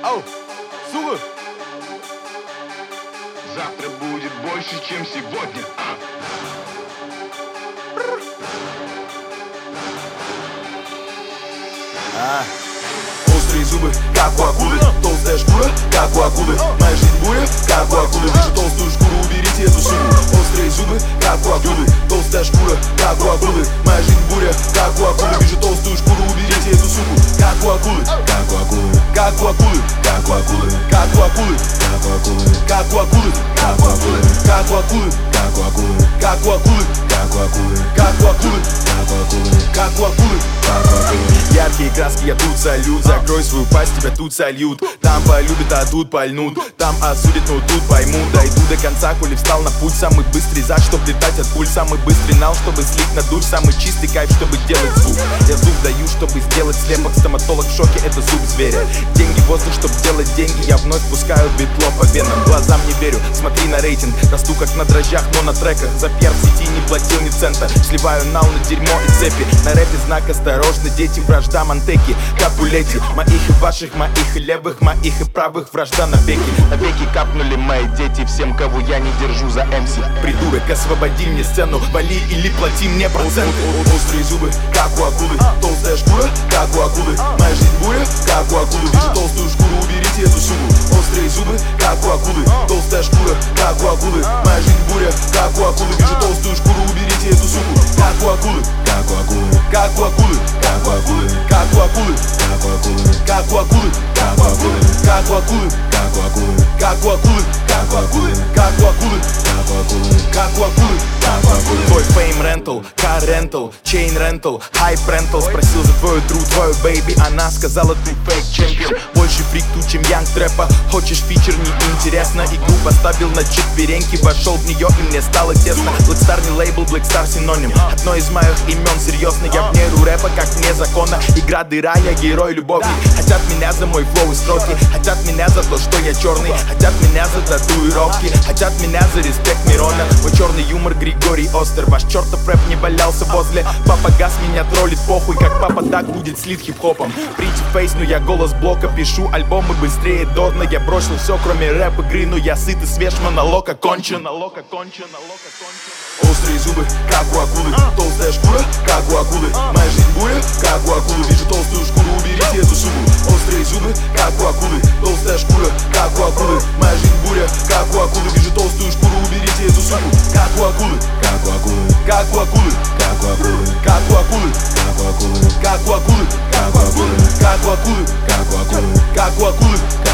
Ау, сука! Завтра будет больше, чем сегодня. Острые зубы, как у акулы, толстая шкура, как у акулы. Моя жизнь буря, как у акулы. Вижу толстую шкуру, уберите эту сумму. Острые зубы, как у акулы, толстая шкура, как у акулы. Моя жизнь буря, как у акулы. Вижу толстую шкуру, уберите эту сумму. Как у акулы, как у акулы, как у акулы, как у акулы, как у акулы, как у акулы, как у акулы, как у акулы, как у акулы, как у акулы, как у акулы, как у акулы, как у акулы, как у акулы, как у акулы. Яркие краски, я тут салют. Закрой свою пасть, тебя тут сольют. Там полюбят, а тут пальнут. Там осудят, но тут поймут. Дойду до конца, коли встал на путь. Самый быстрый зад, чтоб летать от пуль. Самый быстрый нал, чтобы слить на дурь. Самый чистый кайф, чтобы делать звук. Я зуб даю, чтобы сделать слепок. Стоматолог в шоке, это зуб зверя. Деньги воздух, чтоб делать деньги. Я вновь пускаю битло по венам. Глазам не верю, смотри на рейтинг. Расту как на дрожжах, но на треках. За пиар в сети не платил ни цента. Сливаю нал на дерьмо и цепи. На рэпе знак осторожно, дети, вражда Монтеки. Капулети, моих и ваших, моих и левых, моих и правых, вражда навеки. Навеки капнули мои дети всем, кого я не держу за МС. Придурок, освободи мне сцену, вали или плати мне проценты. Острые зубы, как у акулы, толстая шкура, как у акулы. Моя жизнь буря, как у акулы. Вижу толстую шкуру, уберите эту сумму. Острые зубы, как у акулы, толстая шкура, как у акулы. Моя жизнь буря, как у акулы. Вижу толстую шкуру, уберите эту сумму. Как у акулы, как у акулы, как у акулы, как у акулы, как у акулы, как у акулы, как у акулы, как у акулы, как у акулы, как у акулы, как у акулы, как у акулы, как у акулы, как у акулы, как у акулы, как у акулы. Твой фейм рентал, кар рентал, чейн рентал, хайп рентал. Спросил за твою тру, твою бэйби, она сказала ты фейк чемпион. Больше фрик тут, чем янг трэпа. Хочешь фичер, неинтересно. Игру поставил на четвереньки, вошел в нее и мне стало тесно. Blackstar не лейбл, Blackstar синоним. Одно из моих имен, серьезно, я в меру рэпа, как мне закона. Игра дыра, я герой любовник. Хотят меня за мой флоу и строки. Хотят меня за то, что я черный. Хотят меня за татуировки. Хотят меня за респект Мирона. Мой черный юмор Григорий Остер. Ваш чертов рэп не валялся возле. Папа Газ меня троллит, похуй, как папа так будет слит хип-хопом. Pretty Face, но я голос блока. Пишу альбомы быстрее Дорна. Я бросил все, кроме рэп-игры, но я сыт и свеж, монолог окончен. Острые зубы, как у акулы, толстая шкура, как у акулы. Моя жизнь буря, как у акулы. Вижу толстую шкуру, уберите эту сумму. Острые зубы, как у акулы, толстая шкура, как у акулы. Моя жизнь буря, как у акулы. Вижу толстую шкуру, уберите эту сумму. Как у акулы, как у акулы, как у акулы, как у акулы, как у акулы, как у акулы, как у акулы, как у акулы, как у акулы, как у акулы, как у акулы, как у акулы.